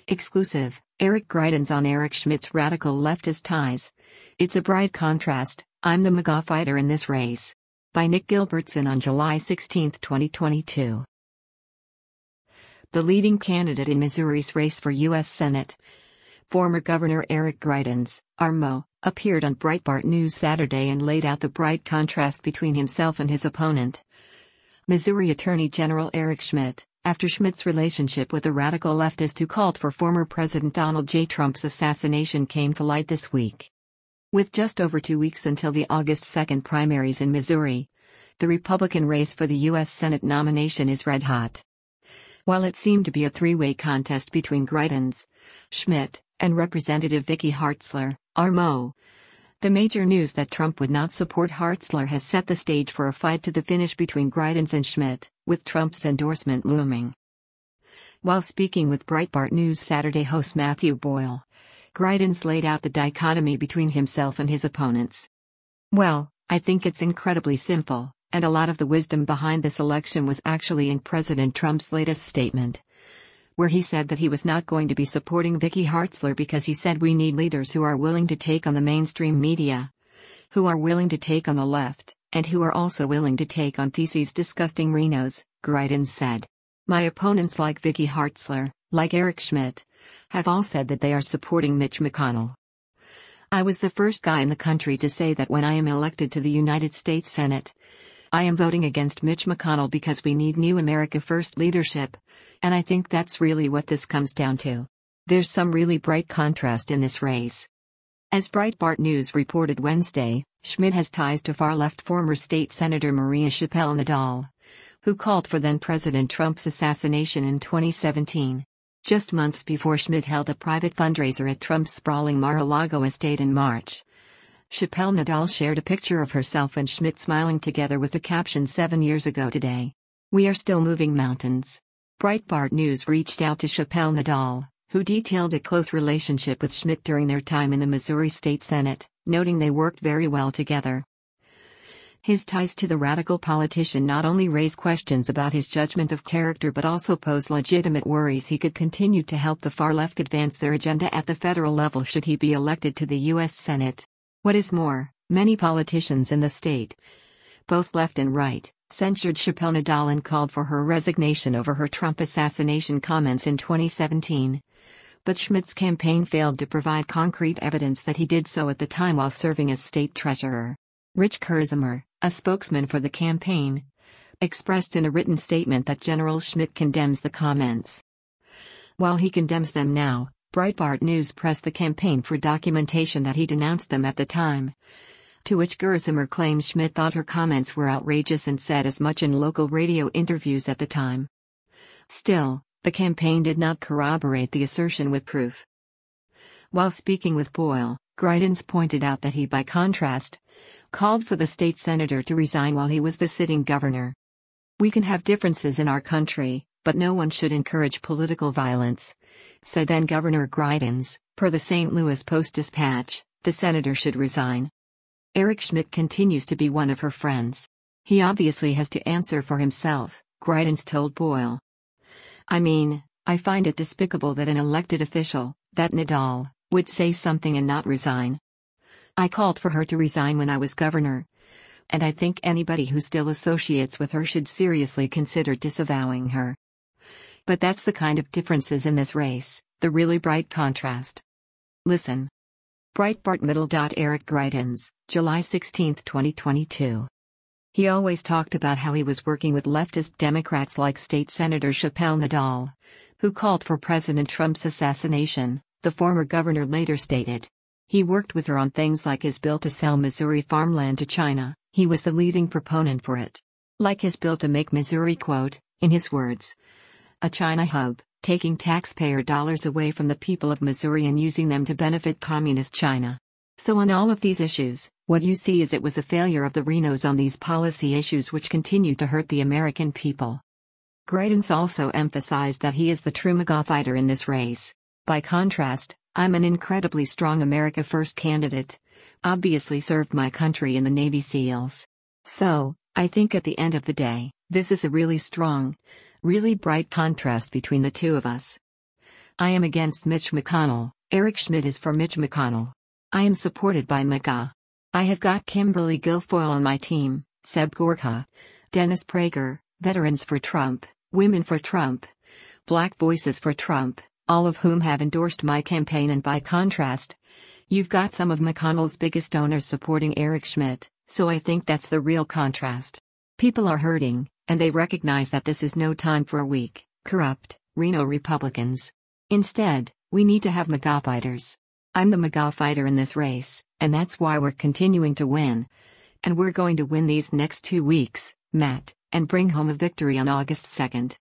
Exclusive, Eric Greitens on Eric Schmidt's radical leftist ties. It's a bright contrast, I'm the MAGA fighter in this race. By Nick Gilbertson on July 16, 2022. The leading candidate in Missouri's race for U.S. Senate, former Governor Eric Greitens, RMO, appeared on Breitbart News Saturday and laid out the bright contrast between himself and his opponent, Missouri Attorney General Eric Schmidt, after Schmidt's relationship with a radical leftist who called for former President Donald J. Trump's assassination came to light this week. With just over 2 weeks until the August 2 primaries in Missouri, the Republican race for the U.S. Senate nomination is red hot. While it seemed to be a three-way contest between Greitens, Schmidt, and Representative Vicky Hartzler, RMO, the major news that Trump would not support Hartzler has set the stage for a fight to the finish between Greitens and Schmidt, with Trump's endorsement looming. While speaking with Breitbart News Saturday host Matthew Boyle, Greitens laid out the dichotomy between himself and his opponents. "Well, I think it's incredibly simple, and a lot of the wisdom behind this election was actually in President Trump's latest statement, where he said that he was not going to be supporting Vicky Hartzler because he said we need leaders who are willing to take on the mainstream media, who are willing to take on the left, and who are also willing to take on these disgusting rhinos," Greitens said. "My opponents like Vicky Hartzler, like Eric Schmidt, have all said that they are supporting Mitch McConnell. I was the first guy in the country to say that when I am elected to the United States Senate, I am voting against Mitch McConnell because we need new America First leadership, and I think that's really what this comes down to. There's some really bright contrast in this race." As Breitbart News reported Wednesday, Schmidt has ties to far-left former state Senator Maria Chappelle Nadal, who called for then-President Trump's assassination in 2017. Just months before Schmidt held a private fundraiser at Trump's sprawling Mar-a-Lago estate in March, Chappelle Nadal shared a picture of herself and Schmidt smiling together with the caption 7 years ago today. "We are still moving mountains." Breitbart News reached out to Chappelle Nadal, who detailed a close relationship with Schmidt during their time in the Missouri State Senate, noting they worked very well together. His ties to the radical politician not only raise questions about his judgment of character but also pose legitimate worries he could continue to help the far left advance their agenda at the federal level should he be elected to the U.S. Senate. What is more, many politicians in the state, both left and right, censured Chappelle Nadal and called for her resignation over her Trump assassination comments in 2017. But Schmidt's campaign failed to provide concrete evidence that he did so at the time while serving as state treasurer. Rich Kirzimer, a spokesman for the campaign, expressed in a written statement that General Schmidt condemns the comments. While he condemns them now, Breitbart News pressed the campaign for documentation that he denounced them at the time, to which Gersimer claims Schmidt thought her comments were outrageous and said as much in local radio interviews at the time. Still, the campaign did not corroborate the assertion with proof. While speaking with Boyle, Greitens pointed out that he, by contrast, called for the state senator to resign while he was the sitting governor. "We can have differences in our country, but no one should encourage political violence," said then-Governor Greitens. Per the St. Louis Post-Dispatch, the senator should resign. Eric Schmidt continues to be one of her friends. "He obviously has to answer for himself," Greitens told Boyle. "I mean, I find it despicable that an elected official, that Nadal, would say something and not resign. I called for her to resign when I was governor, and I think anybody who still associates with her should seriously consider disavowing her." But that's the kind of differences in this race, the really bright contrast. Listen. Breitbart Middle. Eric Greitens, July 16, 2022. He always talked about how he was working with leftist Democrats like State Senator Chappelle Nadal, who called for President Trump's assassination, the former governor later stated. He worked with her on things like his bill to sell Missouri farmland to China. He was the leading proponent for it. Like his bill to make Missouri, quote, in his words, a China hub, taking taxpayer dollars away from the people of Missouri and using them to benefit communist China. So on all of these issues, what you see is it was a failure of the rhinos on these policy issues which continue to hurt the American people. Greitens also emphasized that he is the true MAGA fighter in this race. By contrast, I'm an incredibly strong America First candidate, obviously served my country in the Navy SEALs. So, I think at the end of the day, this is a really strong, really bright contrast between the two of us. I am against Mitch McConnell. Eric Schmidt is for Mitch McConnell. I am supported by MAGA. I have got Kimberly Guilfoyle on my team, Seb Gorka, Dennis Prager, Veterans for Trump, Women for Trump, Black Voices for Trump, all of whom have endorsed my campaign, and by contrast, you've got some of McConnell's biggest donors supporting Eric Schmidt, so I think that's the real contrast. People are hurting, and they recognize that this is no time for weak, corrupt, Reno Republicans. Instead, we need to have MAGA fighters. I'm the MAGA fighter in this race, and that's why we're continuing to win. And we're going to win these next 2 weeks, Matt, and bring home a victory on August 2nd.